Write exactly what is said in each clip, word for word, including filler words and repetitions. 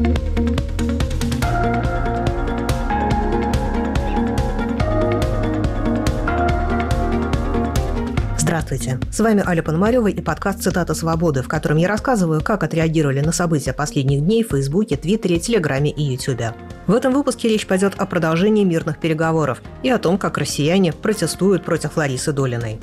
Здравствуйте, с вами Аля Пономарева и подкаст «Цитата свободы», в котором я рассказываю, как отреагировали на события последних дней в Фейсбуке, Твиттере, Телеграме и Ютубе. В этом выпуске речь пойдет о продолжении мирных переговоров и о том, как россияне протестуют против Ларисы Долиной.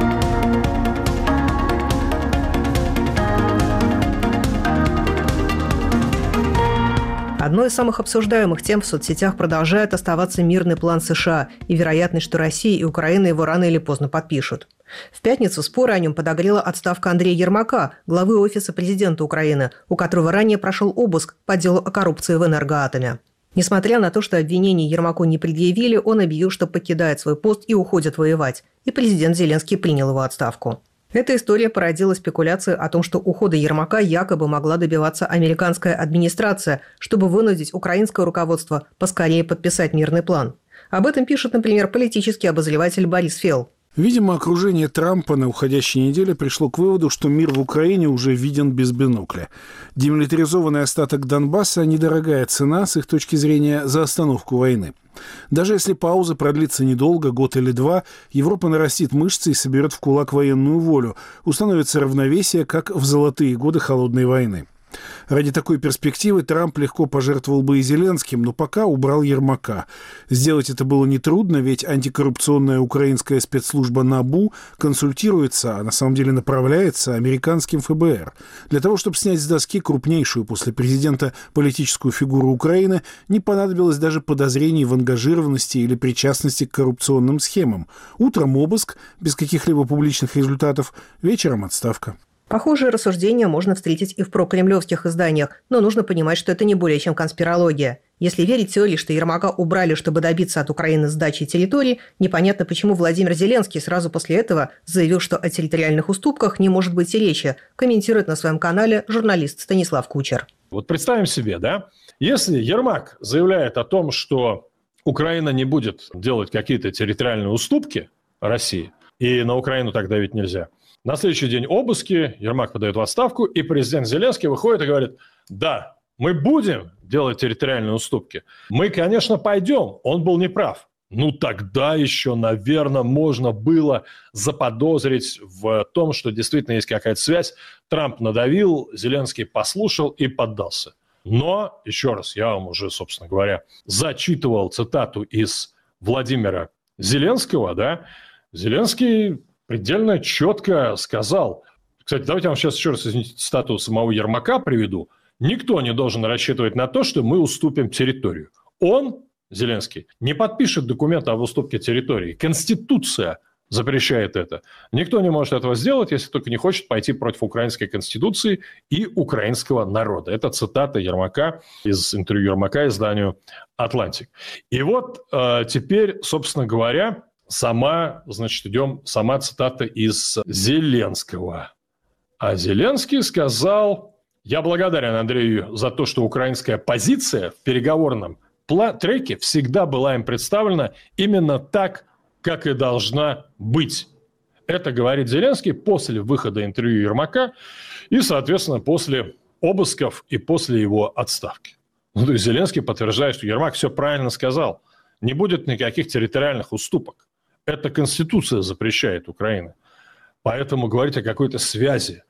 Одной из самых обсуждаемых тем в соцсетях продолжает оставаться мирный план США и вероятность, что Россия и Украина его рано или поздно подпишут. В пятницу споры о нем подогрела отставка Андрея Ермака, главы Офиса президента Украины, у которого ранее прошел обыск по делу о коррупции в «Энергоатоме». Несмотря на то, что обвинений Ермаку не предъявили, он объявил, что покидает свой пост и уходит воевать, и президент Зеленский принял его отставку. Эта история породила спекуляции о том, что ухода Ермака якобы могла добиваться американская администрация, чтобы вынудить украинское руководство поскорее подписать мирный план. Об этом пишет, например, политический обозреватель Борис Фелл. Видимо, окружение Трампа на уходящей неделе пришло к выводу, что мир в Украине уже виден без бинокля. Демилитаризованный остаток Донбасса – недорогая цена, с их точки зрения, за остановку войны. Даже если пауза продлится недолго, год или два, Европа нарастит мышцы и соберет в кулак военную волю, установится равновесие, как в золотые годы холодной войны. Ради такой перспективы Трамп легко пожертвовал бы и Зеленским, но пока убрал Ермака. Сделать это было нетрудно, ведь антикоррупционная украинская спецслужба НАБУ консультируется, а на самом деле направляется американским эф бэ эр. Для того, чтобы снять с доски крупнейшую после президента политическую фигуру Украины, не понадобилось даже подозрений в ангажированности или причастности к коррупционным схемам. Утром обыск, без каких-либо публичных результатов, вечером отставка. Похожие рассуждения можно встретить и в прокремлевских изданиях, но нужно понимать, что это не более чем конспирология. Если верить теории, что Ермака убрали, чтобы добиться от Украины сдачи территорий, непонятно, почему Владимир Зеленский сразу после этого заявил, что о территориальных уступках не может быть и речи, комментирует на своем канале журналист Станислав Кучер. Вот представим себе, да, если Ермак заявляет о том, что Украина не будет делать какие-то территориальные уступки России, и на Украину так давить нельзя. На следующий день обыски, Ермак подает в отставку, и президент Зеленский выходит и говорит: да, мы будем делать территориальные уступки. Мы, конечно, пойдем. Он был неправ. Ну, тогда еще, наверное, можно было заподозрить в том, что действительно есть какая-то связь. Трамп надавил, Зеленский послушал и поддался. Но, еще раз, я вам уже, собственно говоря, зачитывал цитату из Владимира Зеленского, да, Зеленский предельно четко сказал. Кстати, давайте я вам сейчас еще раз, извините, цитату самого Ермака приведу. Никто не должен рассчитывать на то, что мы уступим территорию. Он, Зеленский, не подпишет документ об уступке территории. Конституция запрещает это. Никто не может этого сделать, если только не хочет пойти против украинской конституции и украинского народа. Это цитата Ермака из интервью Ермака изданию «Атлантик». И вот э, теперь, собственно говоря, Сама, значит, идем, сама цитата из Зеленского. А Зеленский сказал: я благодарен Андрею за то, что украинская позиция в переговорном треке всегда была им представлена именно так, как и должна быть. Это говорит Зеленский после выхода интервью Ермака и, соответственно, после обысков и после его отставки. Ну, то есть Зеленский подтверждает, что Ермак все правильно сказал. Не будет никаких территориальных уступок. Это Конституция запрещает Украине. Поэтому говорить о какой-то связи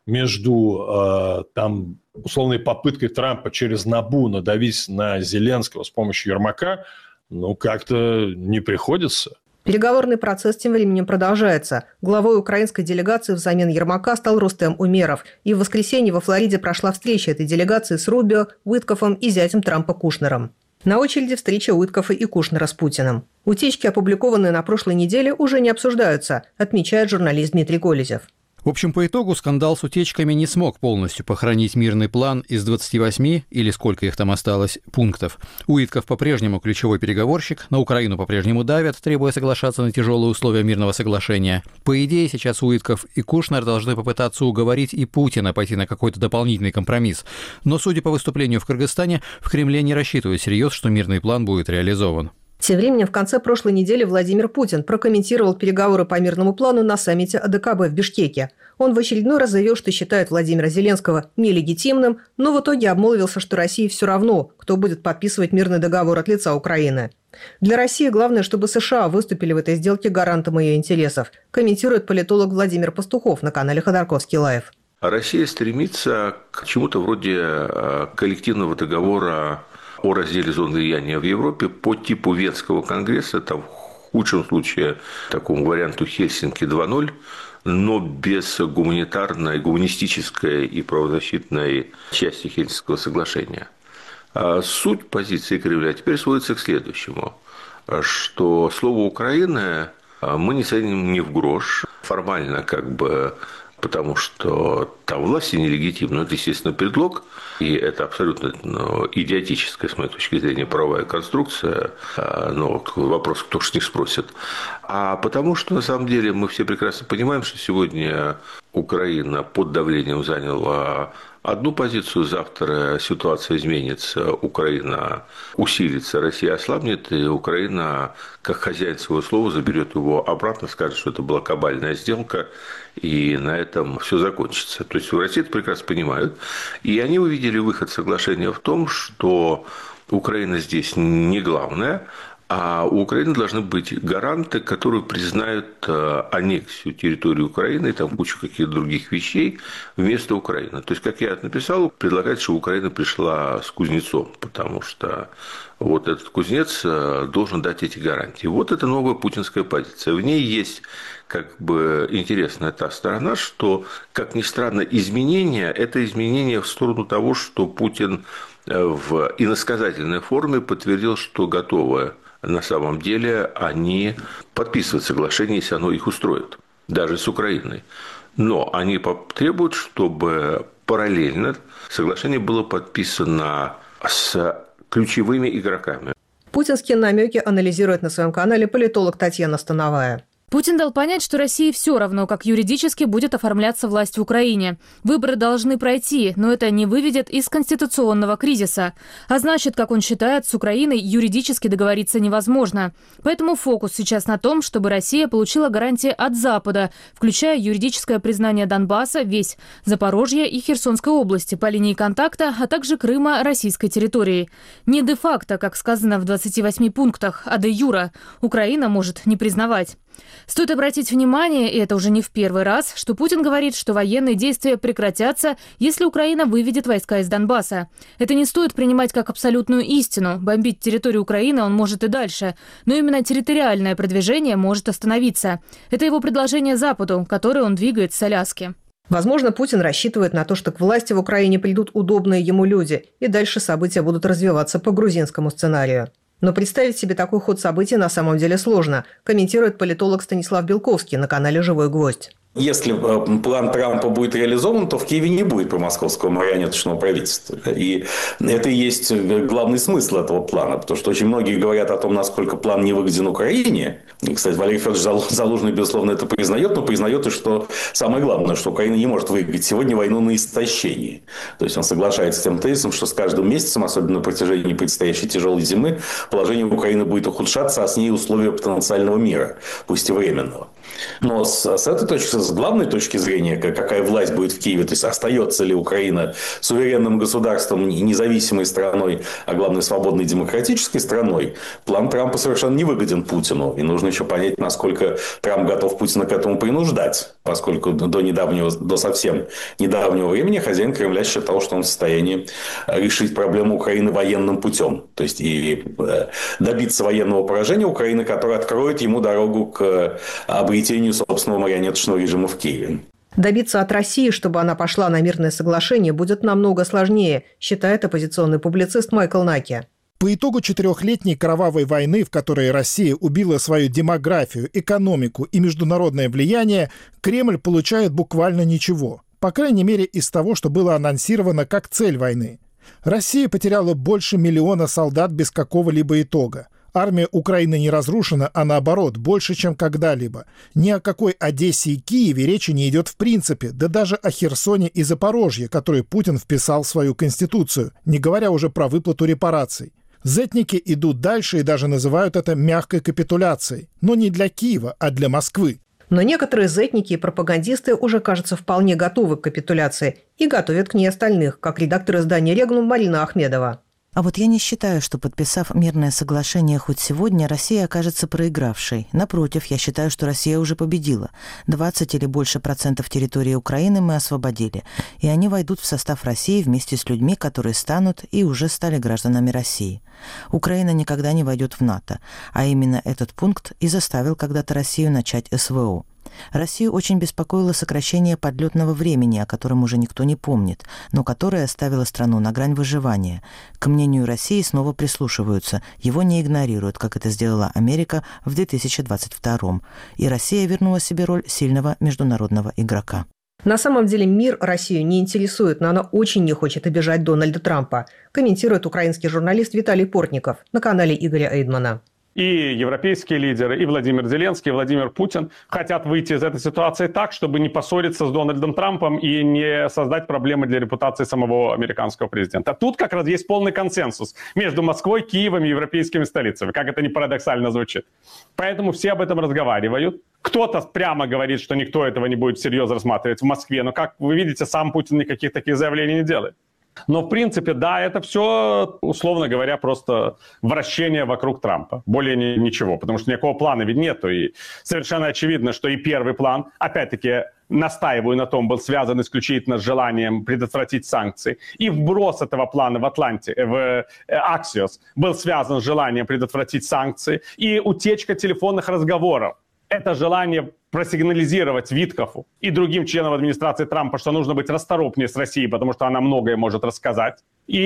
между э, там, условной попыткой Трампа через НАБУ надавить на Зеленского с помощью Ермака, ну, как-то не приходится. Переговорный процесс тем временем продолжается. Главой украинской делегации взамен Ермака стал Рустем Умеров. И в воскресенье во Флориде прошла встреча этой делегации с Рубио, Уиткофом и зятем Трампа Кушнером. На очереди встреча Уиткофа и Кушнера с Путиным. Утечки, опубликованные на прошлой неделе, уже не обсуждаются, отмечает журналист Дмитрий Колезев. В общем, по итогу скандал с утечками не смог полностью похоронить мирный план из двадцати восьми, или сколько их там осталось, пунктов. Уитков по-прежнему ключевой переговорщик, на Украину по-прежнему давят, требуя соглашаться на тяжелые условия мирного соглашения. По идее, сейчас Уитков и Кушнер должны попытаться уговорить и Путина пойти на какой-то дополнительный компромисс. Но, судя по выступлению в Кыргызстане, в Кремле не рассчитывают всерьез, что мирный план будет реализован. Тем временем, в конце прошлой недели Владимир Путин прокомментировал переговоры по мирному плану на саммите АДКБ в Бишкеке. Он в очередной раз заявил, что считает Владимира Зеленского нелегитимным, но в итоге обмолвился, что России все равно, кто будет подписывать мирный договор от лица Украины. Для России главное, чтобы США выступили в этой сделке гарантом ее интересов, комментирует политолог Владимир Пастухов на канале Ходорковский Лайв. Россия стремится к чему-то вроде коллективного договора о разделе зон влияния в Европе по типу Венского конгресса, там в худшем случае такому варианту Хельсинки два ноль, но без гуманитарной, гуманистической и правозащитной части Хельсинского соглашения. А суть позиции Кремля теперь сводится к следующему, что слово Украины мы не ценим ни в грош, формально как бы, потому что там власти нелегитимны, это, естественно, предлог, и это абсолютно ну, идиотическая, с моей точки зрения, правовая конструкция, но вопрос, кто ж не спросит. А потому что, на самом деле, мы все прекрасно понимаем, что сегодня Украина под давлением заняла одну позицию, завтра ситуация изменится, Украина усилится, Россия ослабнет, и Украина, как хозяин своего слова, заберет его обратно, скажет, что это была кабальная сделка, и на этом все закончится. То есть в России это прекрасно понимают. И они увидели выход соглашения в том, что Украина здесь не главная, а у Украины должны быть гаранты, которые признают аннексию территории Украины и там кучу каких-то других вещей вместо Украины. То есть, как я написал, предлагается, что Украина пришла с кузнецом, потому что вот этот кузнец должен дать эти гарантии. Вот это новая путинская позиция. В ней есть как бы интересная та сторона, что, как ни странно, изменения – это изменения в сторону того, что Путин в иносказательной форме подтвердил, что готовы на самом деле они подписывают соглашение, если оно их устроит, даже с Украиной. Но они потребуют, чтобы параллельно соглашение было подписано с ключевыми игроками. Путинские намеки анализирует на своем канале политолог Татьяна Становая. Путин дал понять, что России все равно, как юридически будет оформляться власть в Украине. Выборы должны пройти, но это не выведет из конституционного кризиса. А значит, как он считает, с Украиной юридически договориться невозможно. Поэтому фокус сейчас на том, чтобы Россия получила гарантии от Запада, включая юридическое признание Донбасса, весь Запорожье и Херсонской области по линии контакта, а также Крыма российской территории. Не де-факто, как сказано в двадцати восьми пунктах, а де-юра Украина может не признавать. Стоит обратить внимание, и это уже не в первый раз, что Путин говорит, что военные действия прекратятся, если Украина выведет войска из Донбасса. Это не стоит принимать как абсолютную истину. Бомбить территорию Украины он может и дальше. Но именно территориальное продвижение может остановиться. Это его предложение Западу, которое он двигает с Аляски. Возможно, Путин рассчитывает на то, что к власти в Украине придут удобные ему люди, и дальше события будут развиваться по грузинскому сценарию. Но представить себе такой ход событий на самом деле сложно, комментирует политолог Станислав Белковский на канале «Живой гвоздь». Если план Трампа будет реализован, то в Киеве не будет промосковского марионеточного правительства. И это и есть главный смысл этого плана. Потому что очень многие говорят о том, насколько план не выгоден Украине. И, кстати, Валерий Федорович Залужный, безусловно, это признает, но признает и что самое главное, что Украина не может выиграть сегодня войну на истощении. То есть он соглашается с тем тезисом, что с каждым месяцем, особенно на протяжении предстоящей тяжелой зимы, положение Украины будет ухудшаться, а с ней условия потенциального мира, пусть и временного. Но с, с этой точки, с главной точки зрения, какая власть будет в Киеве, то есть остается ли Украина суверенным государством, независимой страной, а главное свободной демократической страной, план Трампа совершенно не выгоден Путину. И нужно еще понять, насколько Трамп готов Путина к этому принуждать. Поскольку до недавнего, до совсем недавнего времени хозяин Кремля считал, что он в состоянии решить проблему Украины военным путем. То есть и добиться военного поражения Украины, которое откроет ему дорогу к обретению собственного марионеточного режима в Киеве. Добиться от России, чтобы она пошла на мирное соглашение, будет намного сложнее, считает оппозиционный публицист Майкл Наки. По итогу четырехлетней кровавой войны, в которой Россия убила свою демографию, экономику и международное влияние, Кремль получает буквально ничего. По крайней мере, из того, что было анонсировано как цель войны. Россия потеряла больше миллиона солдат без какого-либо итога. Армия Украины не разрушена, а наоборот, больше, чем когда-либо. Ни о какой Одессе и Киеве речи не идет в принципе, да даже о Херсоне и Запорожье, которые Путин вписал в свою конституцию, не говоря уже про выплату репараций. Зетники идут дальше и даже называют это мягкой капитуляцией. Но не для Киева, а для Москвы. Но некоторые зетники и пропагандисты уже, кажется, вполне готовы к капитуляции и готовят к ней остальных, как редактор издания «Регнум» Марина Ахмедова. А вот я не считаю, что, подписав мирное соглашение хоть сегодня, Россия окажется проигравшей. Напротив, я считаю, что Россия уже победила. двадцать или больше процентов территории Украины мы освободили. И они войдут в состав России вместе с людьми, которые станут и уже стали гражданами России. Украина никогда не войдет в НАТО. А именно этот пункт и заставил когда-то Россию начать СВО. Россию очень беспокоило сокращение подлетного времени, о котором уже никто не помнит, но которое оставило страну на грань выживания. К мнению России снова прислушиваются, его не игнорируют, как это сделала Америка в две тысячи двадцать втором. И Россия вернула себе роль сильного международного игрока. На самом деле мир Россию не интересует, но она очень не хочет обижать Дональда Трампа, комментирует украинский журналист Виталий Портников на канале Игоря Эйдмана. И европейские лидеры, и Владимир Зеленский, и Владимир Путин хотят выйти из этой ситуации так, чтобы не поссориться с Дональдом Трампом и не создать проблемы для репутации самого американского президента. Тут как раз есть полный консенсус между Москвой, Киевом и европейскими столицами, как это ни парадоксально звучит. Поэтому все об этом разговаривают. Кто-то прямо говорит, что никто этого не будет всерьез рассматривать в Москве, но, как вы видите, сам Путин никаких таких заявлений не делает. Но, в принципе, да, это все, условно говоря, просто вращение вокруг Трампа. Более ни, ничего, потому что никакого плана ведь нету. И совершенно очевидно, что и первый план, опять-таки, настаиваю на том, был связан исключительно с желанием предотвратить санкции. И вброс этого плана в Атланте, в Axios, был связан с желанием предотвратить санкции. И утечка телефонных разговоров. Это желание просигнализировать Виткофу и другим членам администрации Трампа, что нужно быть расторопнее с Россией, потому что она многое может рассказать.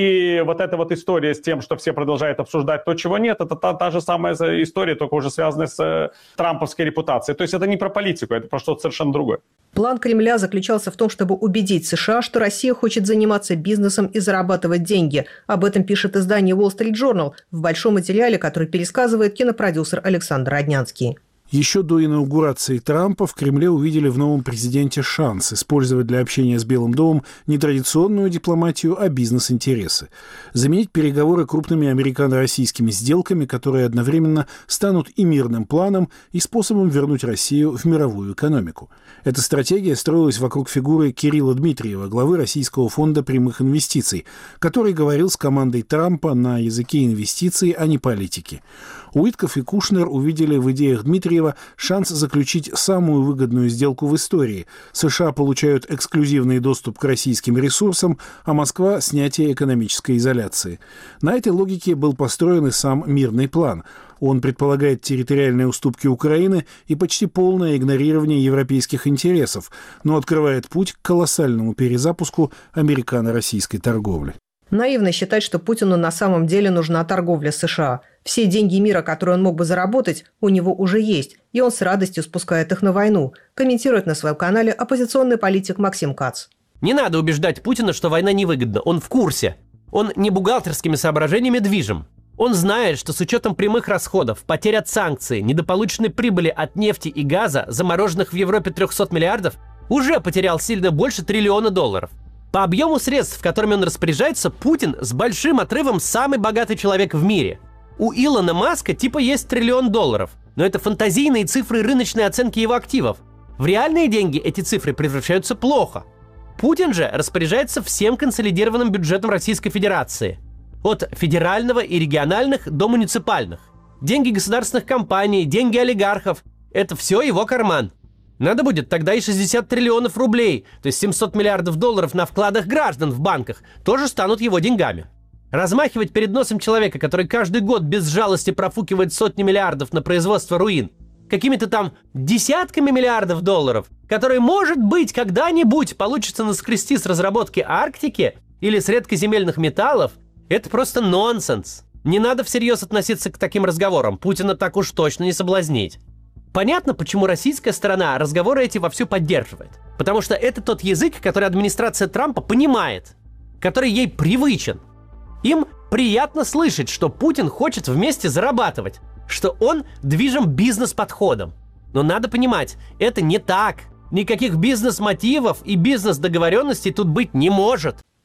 И вот эта вот история с тем, что все продолжают обсуждать то, чего нет, это та, та же самая история, только уже связанная с э, трамповской репутацией. То есть это не про политику, это про что-то совершенно другое. План Кремля заключался в том, чтобы убедить США, что Россия хочет заниматься бизнесом и зарабатывать деньги. Об этом пишет издание Wall Street Journal в большом материале, который пересказывает кинопродюсер Александр Роднянский. Еще до инаугурации Трампа в Кремле увидели в новом президенте шанс использовать для общения с Белым домом не традиционную дипломатию, а бизнес-интересы. Заменить переговоры крупными американо-российскими сделками, которые одновременно станут и мирным планом, и способом вернуть Россию в мировую экономику. Эта стратегия строилась вокруг фигуры Кирилла Дмитриева, главы Российского фонда прямых инвестиций, который говорил с командой Трампа на языке инвестиций, а не политики. Уитков и Кушнер увидели в идеях Дмитриева шанс заключить самую выгодную сделку в истории. США получают эксклюзивный доступ к российским ресурсам, а Москва – снятие экономической изоляции. На этой логике был построен и сам мирный план. Он предполагает территориальные уступки Украины и почти полное игнорирование европейских интересов, но открывает путь к колоссальному перезапуску американо-российской торговли. Наивно считать, что Путину на самом деле нужна торговля с США. Все деньги мира, которые он мог бы заработать, у него уже есть, и он с радостью спускает их на войну, комментирует на своем канале оппозиционный политик Максим Кац. Не надо убеждать Путина, что война невыгодна. Он в курсе. Он не бухгалтерскими соображениями движим. Он знает, что с учетом прямых расходов, потерь от санкций, недополученной прибыли от нефти и газа, замороженных в Европе триста миллиардов, уже потерял сильно больше триллиона долларов. По объему средств, которыми он распоряжается, Путин с большим отрывом самый богатый человек в мире. У Илона Маска типа есть триллион долларов, но это фантазийные цифры рыночной оценки его активов. В реальные деньги эти цифры превращаются плохо. Путин же распоряжается всем консолидированным бюджетом Российской Федерации. От федерального и региональных до муниципальных. Деньги государственных компаний, деньги олигархов – это все его карман. Надо будет тогда и шестьдесят триллионов рублей, то есть семьсот миллиардов долларов на вкладах граждан в банках, тоже станут его деньгами. Размахивать перед носом человека, который каждый год без жалости профукивает сотни миллиардов на производство руин, какими-то там десятками миллиардов долларов, которые, может быть, когда-нибудь получится наскрести с разработки Арктики или с редкоземельных металлов, это просто нонсенс. Не надо всерьез относиться к таким разговорам, Путина так уж точно не соблазнить. Понятно, почему российская сторона разговоры эти вовсю поддерживает. Потому что это тот язык, который администрация Трампа понимает, который ей привычен. Им приятно слышать, что Путин хочет вместе зарабатывать, что он движим бизнес-подходом. Но надо понимать, это не так. Никаких бизнес-мотивов и бизнес-договоренностей тут быть не может.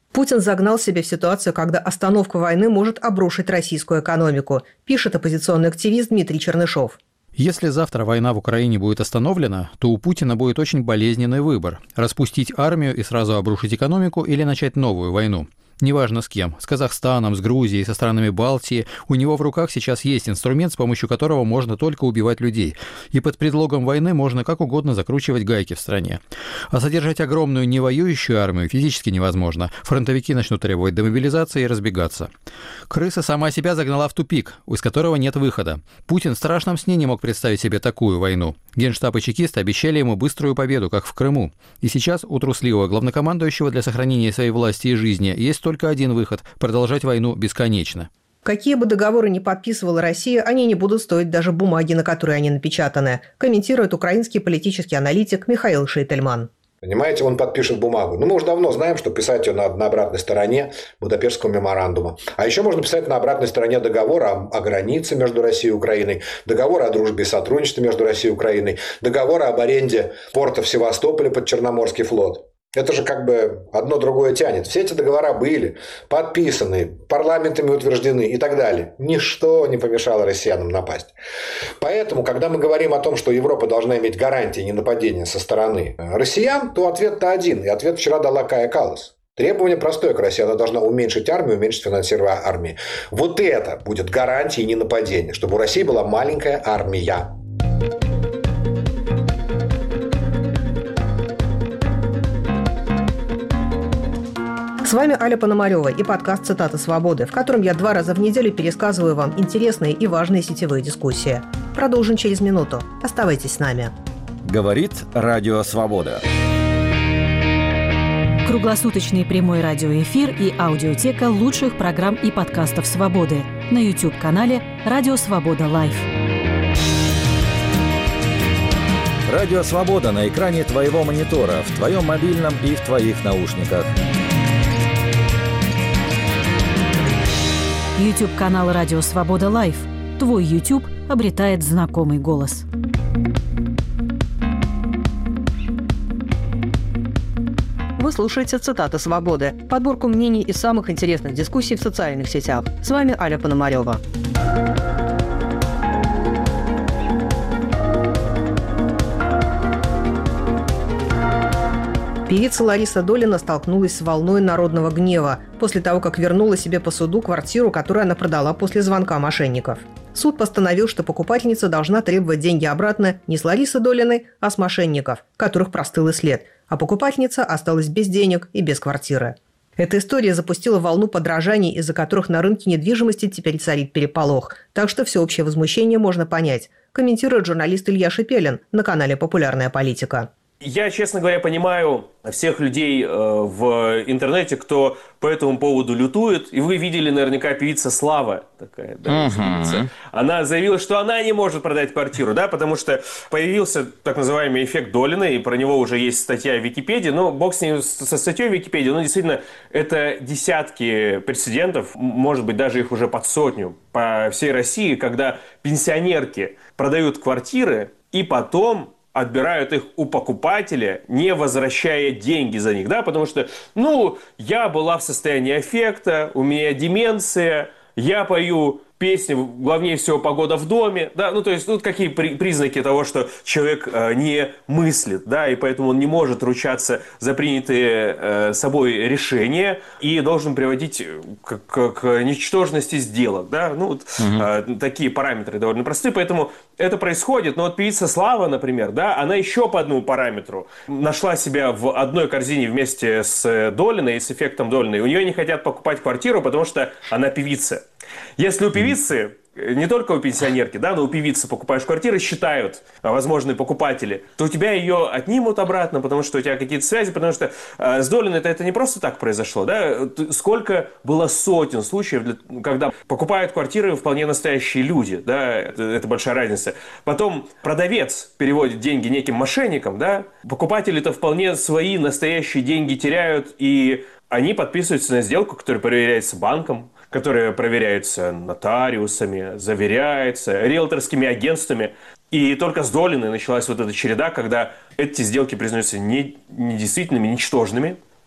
Путин загнал себя в ситуацию, когда остановка войны может обрушить российскую экономику, пишет оппозиционный активист Дмитрий Чернышов. Если завтра война в Украине будет остановлена, то у Путина будет очень болезненный выбор – распустить армию и сразу обрушить экономику или начать новую войну. Неважно с кем, с Казахстаном, с Грузией, со странами Балтии, у него в руках сейчас есть инструмент, с помощью которого можно только убивать людей. И под предлогом войны можно как угодно закручивать гайки в стране. А содержать огромную невоюющую армию физически невозможно. Фронтовики начнут требовать демобилизации и разбегаться. Крыса сама себя загнала в тупик, из которого нет выхода. Путин в страшном сне не мог представить себе такую войну. Генштаб и чекисты обещали ему быструю победу, как в Крыму. И сейчас у трусливого главнокомандующего для сохранения своей власти и жизни есть только один выход – продолжать войну бесконечно. Какие бы договоры ни подписывала Россия, они не будут стоить даже бумаги, на которой они напечатаны, комментирует украинский политический аналитик Михаил Шейтельман. Понимаете, он подпишет бумагу. Ну, мы уже давно знаем, что писать ее надо на обратной стороне Будапештского меморандума. А еще можно писать на обратной стороне договора о, о границе между Россией и Украиной, договора о дружбе и сотрудничестве между Россией и Украиной, договора об аренде порта в Севастополе под Черноморский флот. Это же как бы одно другое тянет. Все эти договора были подписаны, парламентами утверждены и так далее. Ничто не помешало россиянам напасть. Поэтому, когда мы говорим о том, что Европа должна иметь гарантии ненападения со стороны россиян, то ответ-то один. И ответ вчера дала Кая Каллас. Требование простое к России. Она должна уменьшить армию, уменьшить финансирование армии. Вот это будет гарантией ненападения. Чтобы у России была маленькая армия. С вами Аля Пономарева и подкаст «Цитаты свободы», в котором я два раза в неделю пересказываю вам интересные и важные сетевые дискуссии. Продолжим через минуту. Оставайтесь с нами. Говорит Радио Свобода. Круглосуточный прямой радиоэфир и аудиотека лучших программ и подкастов «Свободы» на YouTube-канале «Радио Свобода Лайв». Радио Свобода на экране твоего монитора, в твоем мобильном и в твоих наушниках. YouTube-канал «Радио Свобода Лайв». Твой YouTube обретает знакомый голос. Вы слушаете «Цитаты свободы», подборку мнений из самых интересных дискуссий в социальных сетях. С вами Аля Пономарева. Певица Лариса Долина столкнулась с волной народного гнева после того, как вернула себе по суду квартиру, которую она продала после звонка мошенников. Суд постановил, что покупательница должна требовать деньги обратно не с Ларисы Долиной, а с мошенников, которых простыл и след, а покупательница осталась без денег и без квартиры. Эта история запустила волну подражаний, из-за которых на рынке недвижимости теперь царит переполох, так что всеобщее возмущение можно понять, комментирует журналист Илья Шепелин на канале «Популярная политика». Я, честно говоря, понимаю всех людей э, в интернете, кто по этому поводу лютует. И вы видели наверняка певица Слава, такая, да, uh-huh. Она заявила, что она не может продать квартиру, да, потому что появился так называемый эффект Долиной, и про него уже есть статья в Википедии. Но бог с ней, со статьей в Википедии, но действительно, это десятки прецедентов, может быть, даже их уже под сотню по всей России, когда пенсионерки продают квартиры и потом отбирают их у покупателя, не возвращая деньги за них, да, потому что, ну, я была в состоянии аффекта, у меня деменция, я пою песни, главнее всего «Погода в доме», да, ну, то есть, ну, какие при- признаки того, что человек э, не мыслит, да, и поэтому он не может ручаться за принятые э, собой решения и должен приводить к, к, к ничтожности сделок, да, ну, вот угу. э, такие параметры довольно простые, поэтому это происходит, но вот певица Слава, например, да, она еще по одному параметру нашла себя в одной корзине вместе с Долиной, с эффектом Долиной, у нее не хотят покупать квартиру, потому что она певица. Если у певицы, не только у пенсионерки, да, но у певицы покупаешь квартиры, считают возможные покупатели, то у тебя ее отнимут обратно, потому что у тебя какие-то связи, потому что э, с Долиной это, это не просто так произошло, да, сколько было сотен случаев, для, когда покупают квартиры вполне настоящие люди, да, это, это большая разница. Потом продавец переводит деньги неким мошенникам, да, покупатели-то вполне свои настоящие деньги теряют, и они подписываются на сделку, которая проверяется банком, которые проверяются нотариусами, заверяются риэлторскими агентствами. И только с Долиной началась вот эта череда, когда эти сделки признаются не, недействительными, ничтожными.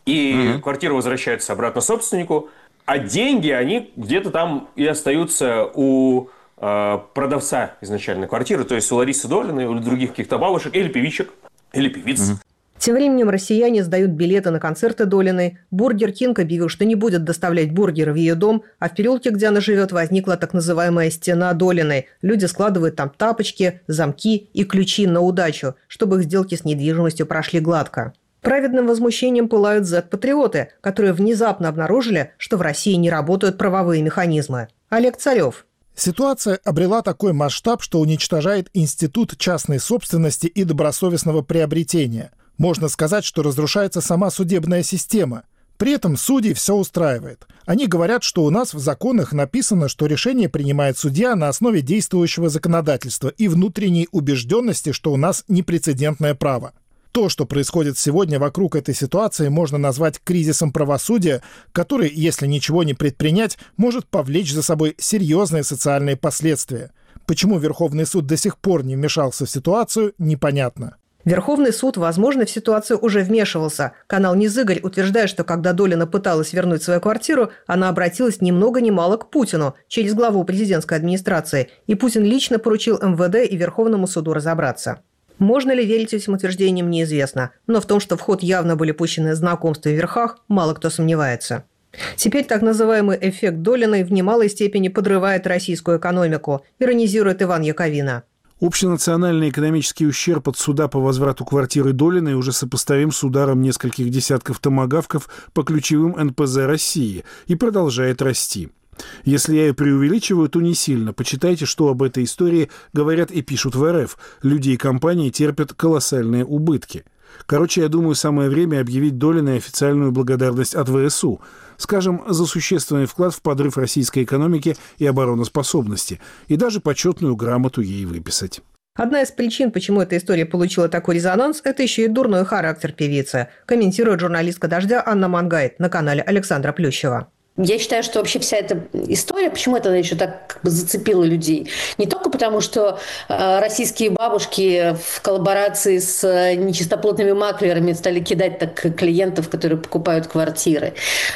и Mm-hmm. квартира возвращается обратно собственнику, а деньги, они где-то там и остаются у э, продавца изначальной квартиры, то есть у Ларисы Долиной, у других каких-то бабушек или певичек, или певиц. Mm-hmm. Тем временем россияне сдают билеты на концерты Долиной. Бургер Кинг объявил, что не будет доставлять бургеры в ее дом, а в переулке, где она живет, возникла так называемая «стена Долиной». Люди складывают там тапочки, замки и ключи на удачу, чтобы их сделки с недвижимостью прошли гладко. Праведным возмущением пылают зет-патриоты, которые внезапно обнаружили, что в России не работают правовые механизмы. Олег Царев. Ситуация обрела такой масштаб, что уничтожает институт частной собственности и добросовестного приобретения. Можно сказать, что разрушается сама судебная система. При этом судей все устраивает. Они говорят, что у нас в законах написано, что решение принимает судья на основе действующего законодательства и внутренней убежденности, что у нас непрецедентное право. То, что происходит сегодня вокруг этой ситуации, можно назвать кризисом правосудия, который, если ничего не предпринять, может повлечь за собой серьезные социальные последствия. Почему Верховный суд до сих пор не вмешался в ситуацию, непонятно. Верховный суд, возможно, в ситуацию уже вмешивался. Канал «Низыгорь» утверждает, что когда Долина пыталась вернуть свою квартиру, она обратилась ни много ни мало к Путину через главу президентской администрации, и Путин лично поручил эм вэ дэ и Верховному суду разобраться. Можно ли верить этим утверждениям, неизвестно, но в том, что в ход явно были пущены знакомства в верхах, мало кто сомневается. Теперь так называемый эффект Долиной в немалой степени подрывает российскую экономику, иронизирует Иван Яковина. Общенациональный экономический ущерб от суда по возврату квартиры Долиной уже сопоставим с ударом нескольких десятков томагавков по ключевым эн пэ зэ России и продолжает расти. Если я ее преувеличиваю, то не сильно. Почитайте, что об этой истории говорят и пишут в эр эф. Люди и компании терпят колоссальные убытки. Короче, я думаю, самое время объявить Долиной официальную благодарность от вэ эс у. Скажем, за существенный вклад в подрыв российской экономики и обороноспособности. И даже почетную грамоту ей выписать. Одна из причин, почему эта история получила такой резонанс, это еще и дурной характер певицы, комментирует журналистка «Дождя» Анна Мангайт на канале Александра Плющева. Я считаю, что вообще вся эта история, почему это еще так как бы зацепила людей? Не только потому, что э, российские бабушки в коллаборации с э, нечистоплотными маклерами стали кидать так клиентов, которые покупают квартиры,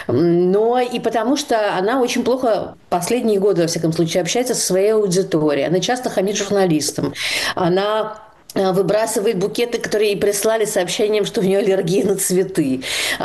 но и потому, что она очень плохо последние годы, во всяком случае, общается со своей аудиторией. Она часто хамит журналистам. Она выбрасывает букеты, которые ей прислали с сообщением, что у нее аллергия на цветы.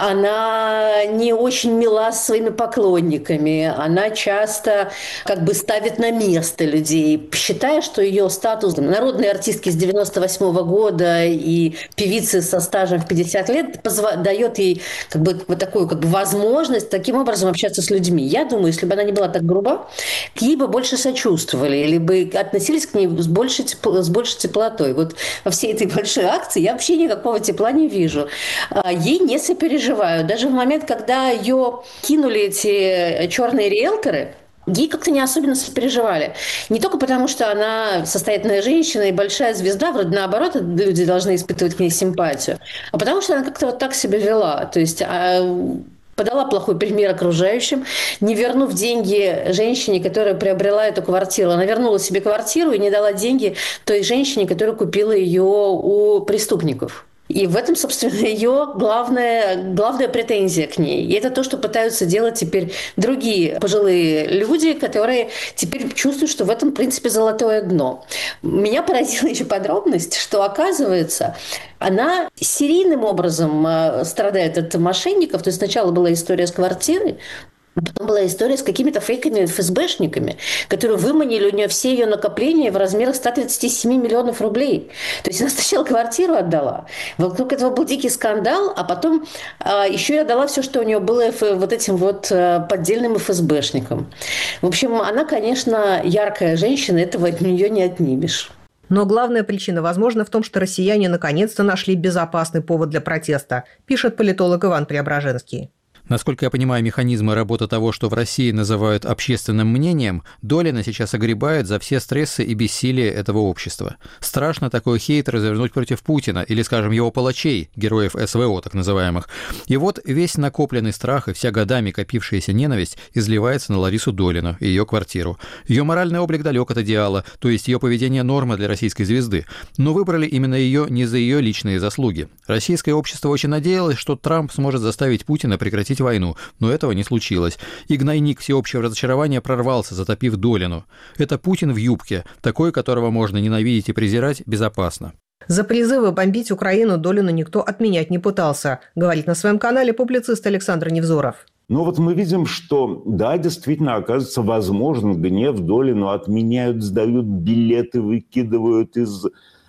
Она не очень мила с своими поклонниками. Она часто как бы ставит на место людей, считая, что ее статус народной артистки с девяносто восьмого года и певицы со стажем в пятьдесят лет позва- дает ей как бы вот такую как бы возможность таким образом общаться с людьми. Я думаю, если бы она не была так груба, к ей бы больше сочувствовали или бы относились к ней с большей, тепл- с большей теплотой. Вот во всей этой большой акции я вообще никакого тепла не вижу. Ей не сопереживаю. Даже в момент, когда ее кинули эти черные риэлторы, ей как-то не особенно сопереживали. Не только потому, что она состоятельная женщина и большая звезда, вроде наоборот, люди должны испытывать к ней симпатию, а потому что она как-то вот так себя вела. То есть подала плохой пример окружающим, не вернув деньги женщине, которая приобрела эту квартиру. Она вернула себе квартиру и не дала деньги той женщине, которая купила ее у преступников. И в этом, собственно, ее главная, главная претензия к ней. И это то, что пытаются делать теперь другие пожилые люди, которые теперь чувствуют, что в этом, в принципе, золотое дно. Меня поразила еще подробность, что, оказывается, она серийным образом страдает от мошенников. То есть сначала была история с квартирой, потом была история с какими-то фейковыми эф эс бэшниками, которые выманили у нее все ее накопления в размерах ста тридцати семи миллионов рублей. То есть она сначала квартиру отдала, вокруг этого был дикий скандал, а потом а, еще и отдала все, что у нее было вот этим вот поддельным эф эс бэшникам. В общем, она, конечно, яркая женщина, этого от нее не отнимешь. Но главная причина, возможно, в том, что россияне наконец-то нашли безопасный повод для протеста, пишет политолог Иван Преображенский. Насколько я понимаю механизмы работы того, что в России называют общественным мнением, Долина сейчас огребает за все стрессы и бессилие этого общества. Страшно такой хейт развернуть против Путина или, скажем, его палачей, героев СВО так называемых. И вот весь накопленный страх и вся годами копившаяся ненависть изливается на Ларису Долину и ее квартиру. Ее моральный облик далек от идеала, то есть ее поведение норма для российской звезды. Но выбрали именно ее не за ее личные заслуги. Российское общество очень надеялось, что Трамп сможет заставить Путина прекратить войну, но этого не случилось. И гнойник всеобщего разочарования прорвался, затопив Долину. Это Путин в юбке, такой, которого можно ненавидеть и презирать безопасно. За призывы бомбить Украину Долину никто отменять не пытался, говорит на своем канале публицист Александр Невзоров. Но вот мы видим, что, да, действительно, оказывается, возможно, гнев Долину отменяют, сдают билеты, выкидывают из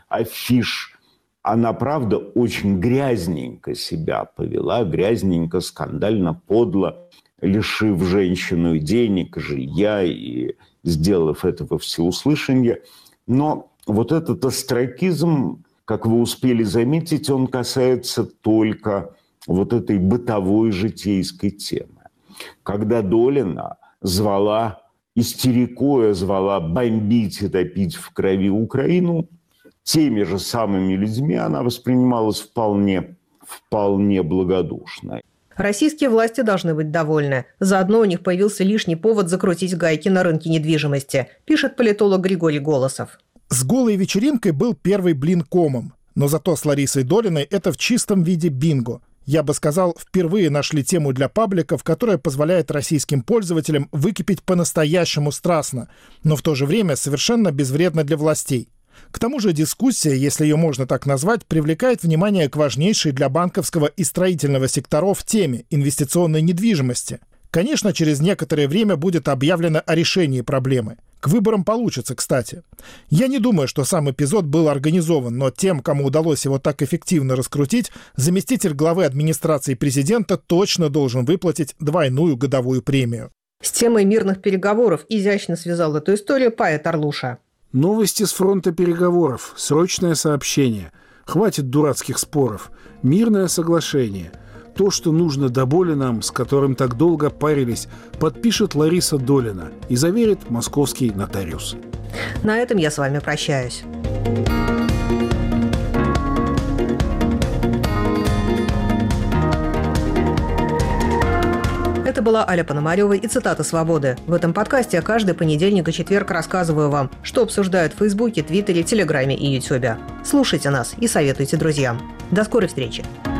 афиш. Она, правда, очень грязненько себя повела, грязненько, скандально, подло, лишив женщину денег, жилья и сделав это во всеуслышание. Но вот этот остракизм, как вы успели заметить, он касается только вот этой бытовой житейской темы. Когда Долина звала, истерикуя звала бомбить и топить в крови Украину, теми же самыми людьми она воспринималась вполне, вполне благодушно. Российские власти должны быть довольны. Заодно у них появился лишний повод закрутить гайки на рынке недвижимости, пишет политолог Григорий Голосов. С голой вечеринкой был первый блин комом, но зато с Ларисой Долиной это в чистом виде бинго. Я бы сказал, впервые нашли тему для пабликов, которая позволяет российским пользователям выкипеть по-настоящему страстно, но в то же время совершенно безвредно для властей. К тому же дискуссия, если ее можно так назвать, привлекает внимание к важнейшей для банковского и строительного секторов теме инвестиционной недвижимости. Конечно, через некоторое время будет объявлено о решении проблемы. К выборам получится, кстати. Я не думаю, что сам эпизод был организован, но тем, кому удалось его так эффективно раскрутить, заместитель главы администрации президента точно должен выплатить двойную годовую премию. С темой мирных переговоров изящно связал эту историю поэт Орлуша. Новости с фронта переговоров. Срочное сообщение. Хватит дурацких споров. Мирное соглашение. То, что нужно до боли нам, с которым так долго парились, подпишет Лариса Долина и заверит московский нотариус. На этом я с вами прощаюсь. Это была Аля Пономарева и цитата «Свободы». В этом подкасте я каждый понедельник и четверг рассказываю вам, что обсуждают в Фейсбуке, Твиттере, Телеграме и Ютубе. Слушайте нас и советуйте друзьям. До скорой встречи!